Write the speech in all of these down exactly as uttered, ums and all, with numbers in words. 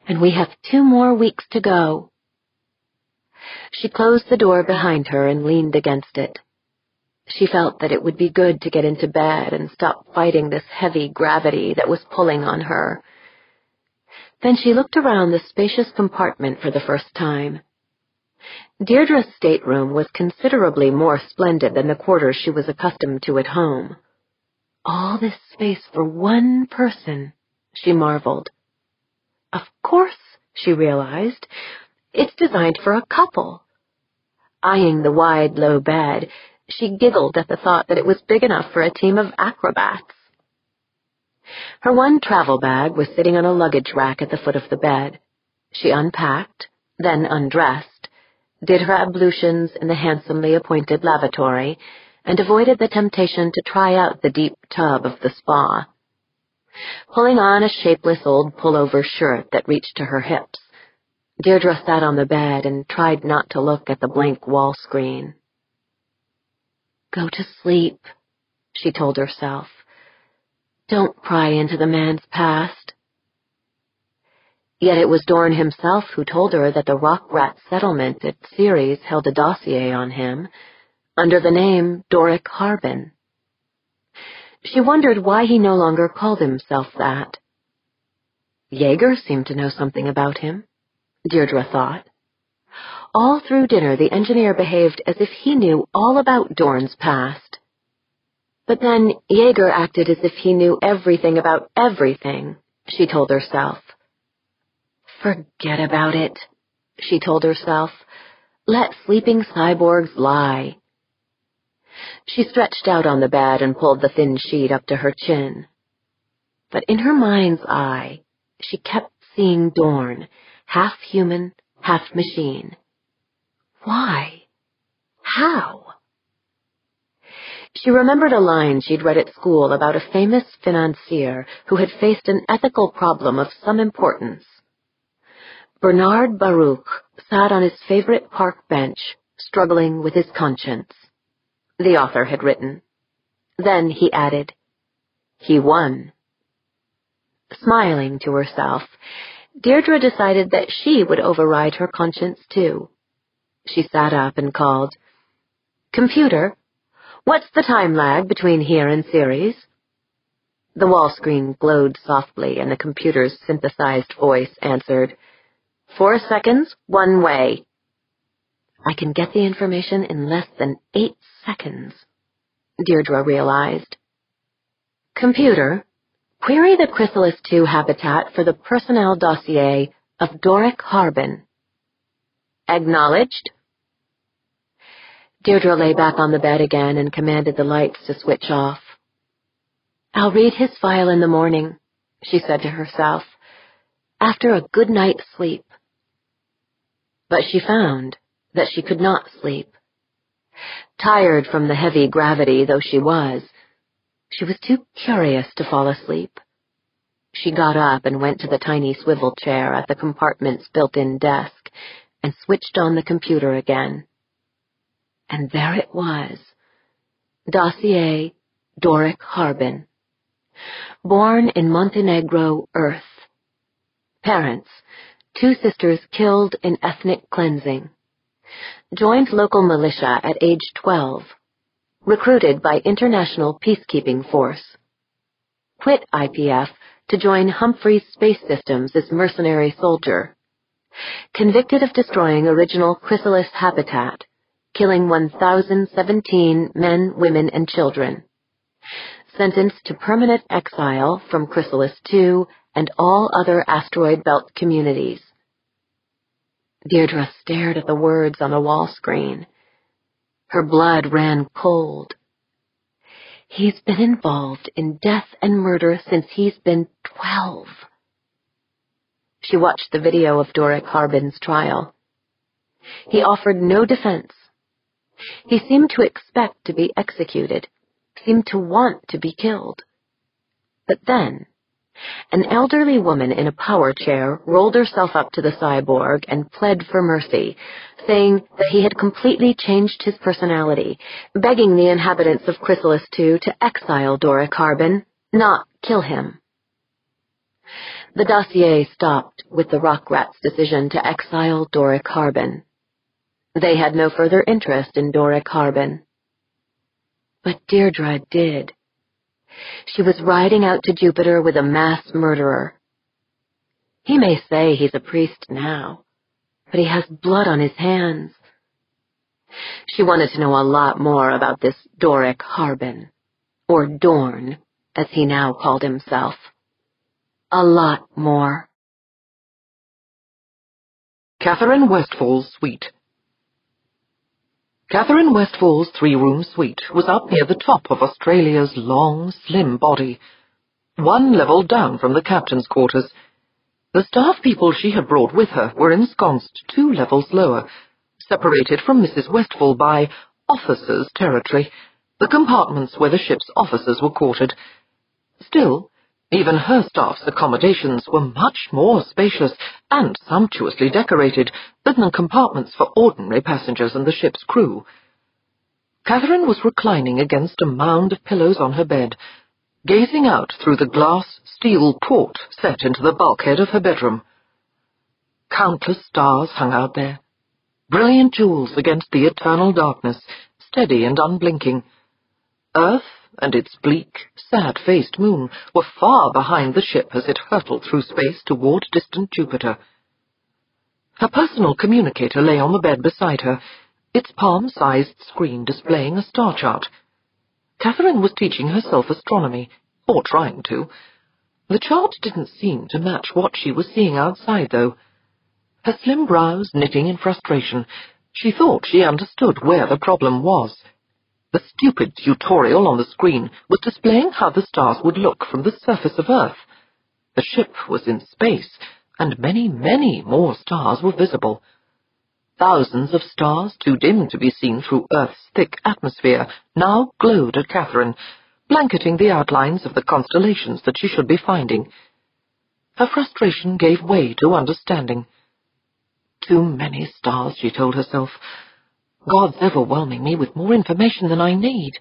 and we have two more weeks to go. She closed the door behind her and leaned against it. She felt that it would be good to get into bed and stop fighting this heavy gravity that was pulling on her. Then she looked around the spacious compartment for the first time. Deirdre's stateroom was considerably more splendid than the quarters she was accustomed to at home. All this space for one person, she marveled. Of course, she realized, it's designed for a couple. Eyeing the wide, low bed, she giggled at the thought that it was big enough for a team of acrobats. Her one travel bag was sitting on a luggage rack at the foot of the bed. She unpacked, then undressed, did her ablutions in the handsomely appointed lavatory, and avoided the temptation to try out the deep tub of the spa. Pulling on a shapeless old pullover shirt that reached to her hips, Deirdre sat on the bed and tried not to look at the blank wall screen. Go to sleep, she told herself. Don't pry into the man's past. Yet it was Dorn himself who told her that the Rock Rat settlement at Ceres held a dossier on him, under the name Doric Harbin. She wondered why he no longer called himself that. Jaeger seemed to know something about him, Deirdre thought. All through dinner the engineer behaved as if he knew all about Dorn's past. But then Jaeger acted as if he knew everything about everything, she told herself. Forget about it, she told herself. Let sleeping cyborgs lie. She stretched out on the bed and pulled the thin sheet up to her chin. But in her mind's eye, she kept seeing Dorn, half human, half machine. Why? How? She remembered a line she'd read at school about a famous financier who had faced an ethical problem of some importance. Bernard Baruch sat on his favorite park bench, struggling with his conscience. The author had written. Then he added, he won. Smiling to herself, Deirdre decided that she would override her conscience too. She sat up and called, Computer, what's the time lag between here and Ceres? The wall screen glowed softly and the computer's synthesized voice answered, Four seconds, one way. I can get the information in less than eight seconds, Deirdre realized. Computer, query the Chrysalis two habitat for the personnel dossier of Doric Harbin. Acknowledged. Deirdre lay back on the bed again and commanded the lights to switch off. I'll read his file in the morning, she said to herself, after a good night's sleep. But she found that she could not sleep. Tired from the heavy gravity though she was, she was too curious to fall asleep. She got up and went to the tiny swivel chair at the compartment's built-in desk and switched on the computer again. And there it was. Dossier Doric Harbin. Born in Montenegro, Earth. Parents, two sisters killed in ethnic cleansing. Joined local militia at age twelve. Recruited by International Peacekeeping Force. Quit I P F to join Humphreys Space Systems as mercenary soldier. Convicted of destroying original Chrysalis habitat, killing one thousand seventeen men, women, and children. Sentenced to permanent exile from Chrysalis two and all other asteroid belt communities. Deirdre stared at the words on the wall screen. Her blood ran cold. He's been involved in death and murder since he's been twelve. She watched the video of Doric Harbin's trial. He offered no defense. He seemed to expect to be executed, seemed to want to be killed. But then, an elderly woman in a power chair rolled herself up to the cyborg and pled for mercy, saying that he had completely changed his personality, begging the inhabitants of Chrysalis two to exile Doric Harbin, not kill him. The dossier stopped with the Rockrats' decision to exile Doric Harbin. They had no further interest in Doric Harbin. But Deirdre did. She was riding out to Jupiter with a mass murderer. He may say he's a priest now, but he has blood on his hands. She wanted to know a lot more about this Doric Harbin, or Dorn, as he now called himself. A lot more. Catherine Westfall's suite. Catherine Westfall's three-room suite was up near the top of Australia's long, slim body, one level down from the captain's quarters. The staff people she had brought with her were ensconced two levels lower, separated from Missus Westfall by officers' territory, the compartments where the ship's officers were quartered. Still, even her staff's accommodations were much more spacious and sumptuously decorated than the compartments for ordinary passengers and the ship's crew. Catherine was reclining against a mound of pillows on her bed, gazing out through the glass steel port set into the bulkhead of her bedroom. Countless stars hung out there, brilliant jewels against the eternal darkness, steady and unblinking. Earth and its bleak, sad-faced moon were far behind the ship as it hurtled through space toward distant Jupiter. Her personal communicator lay on the bed beside her, its palm-sized screen displaying a star chart. Catherine was teaching herself astronomy, or trying to. The chart didn't seem to match what she was seeing outside, though. Her slim brows knitting in frustration, she thought she understood where the problem was. The stupid tutorial on the screen was displaying how the stars would look from the surface of Earth. The ship was in space, and many, many more stars were visible. Thousands of stars, too dim to be seen through Earth's thick atmosphere, now glowed at Catherine, blanketing the outlines of the constellations that she should be finding. Her frustration gave way to understanding. Too many stars, she told herself. God's overwhelming me with more information than I need.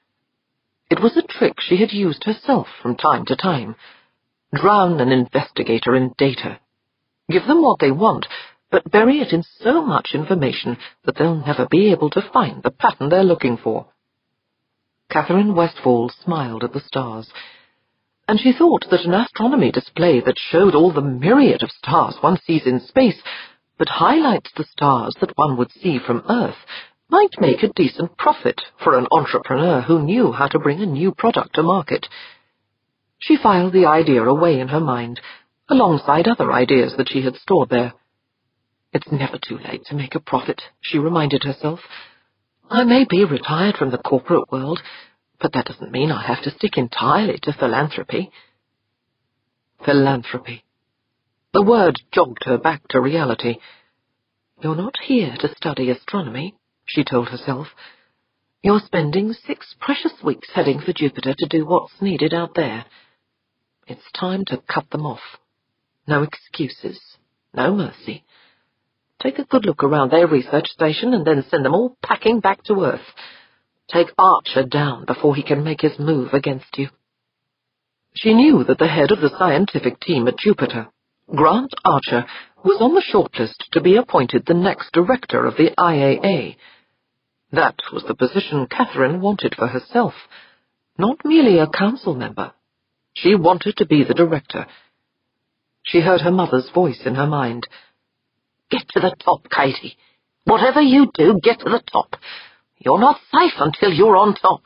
It was a trick she had used herself from time to time. Drown an investigator in data. Give them what they want, but bury it in so much information that they'll never be able to find the pattern they're looking for. Catherine Westfall smiled at the stars, and she thought that an astronomy display that showed all the myriad of stars one sees in space, but highlights the stars that one would see from Earth, might make a decent profit for an entrepreneur who knew how to bring a new product to market. She filed the idea away in her mind, alongside other ideas that she had stored there. It's never too late to make a profit, she reminded herself. I may be retired from the corporate world, but that doesn't mean I have to stick entirely to philanthropy. Philanthropy. The word jogged her back to reality. You're not here to study astronomy, she told herself. You're spending six precious weeks heading for Jupiter to do what's needed out there. It's time to cut them off. No excuses, no mercy. Take a good look around their research station and then send them all packing back to Earth. Take Archer down before he can make his move against you. She knew that the head of the scientific team at Jupiter, Grant Archer, was on the shortlist to be appointed the next director of the I A A. That was the position Catherine wanted for herself, not merely a council member. She wanted to be the director. She heard her mother's voice in her mind. Get to the top, Katie. Whatever you do, get to the top. You're not safe until you're on top.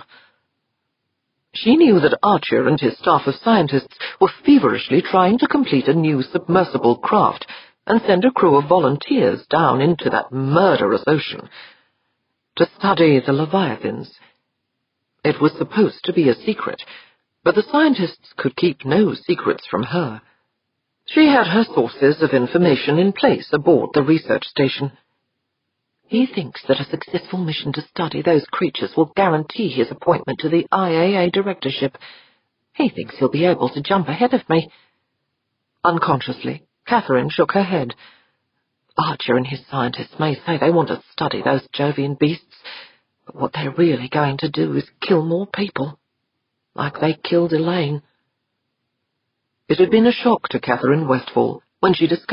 She knew that Archer and his staff of scientists were feverishly trying to complete a new submersible craft and send a crew of volunteers down into that murderous ocean to study the Leviathans. It was supposed to be a secret, but the scientists could keep no secrets from her. She had her sources of information in place aboard the research station. He thinks that a successful mission to study those creatures will guarantee his appointment to the I A A directorship. He thinks he'll be able to jump ahead of me. Unconsciously, Catherine shook her head. Archer and his scientists may say they want to study those Jovian beasts, but what they're really going to do is kill more people, like they killed Elaine. It had been a shock to Catherine Westfall when she discovered